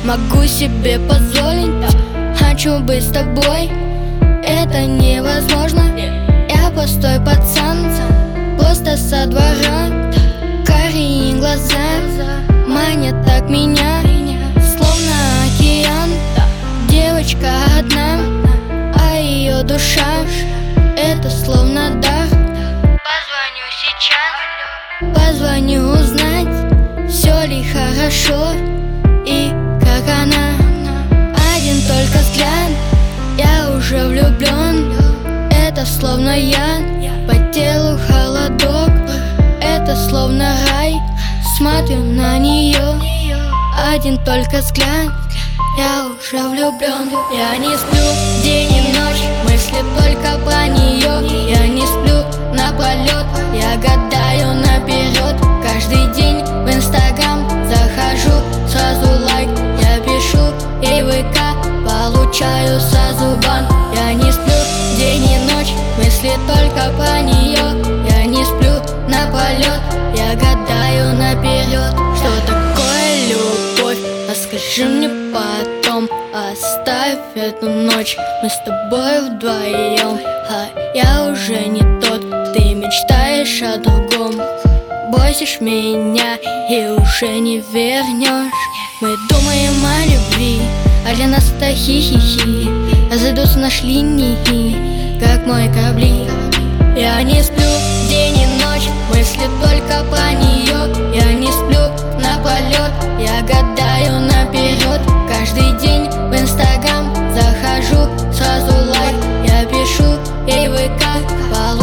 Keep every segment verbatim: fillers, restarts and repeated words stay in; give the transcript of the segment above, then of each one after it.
могу себе позволить. Хочу быть с тобой, это невозможно. Я пустой пацан, просто со двора. Карие глаза манят так меня, словно океан. Девочка одна, а ее душа — это словно дар. Позвоню сейчас, позвоню узнать, все ли хорошо и как она. Один только взгляд, я уже влюблен. Это словно яд, по телу холодок. Это словно рай, смотрю на нее. Один только взгляд, я уже влюблен. Я не сплю день и ночь, мысли только про нее. Я не сплю напролет, я гадаю наперед. Каждый день в инстаграм захожу, сразу лайк я пишу, и в ВК получаю сразу бан. Я не сплю день и ночь, мысли только про нее. Я не сплю напролет, я гадаю наперед. Что такое любовь? Расскажи мне потом. Оставь эту ночь, мы с тобой вдвоем. А я уже не тот, ты мечтаешь о другом. Бросишь меня и уже не вернешь. Мы думаем о любви, а для нас это хи-хи-хи. Разойдутся наши линии, как мои корабли. Я не сплю день и ночь, мысли только про нее. Я не сплю напролет, я гадаю наперед. Каждый день в инстаграм захожу, сразу лайк я пишу, и в ВК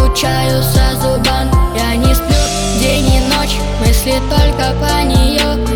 получаю сразу бан. Я не сплю день и ночь, мысли только про нее.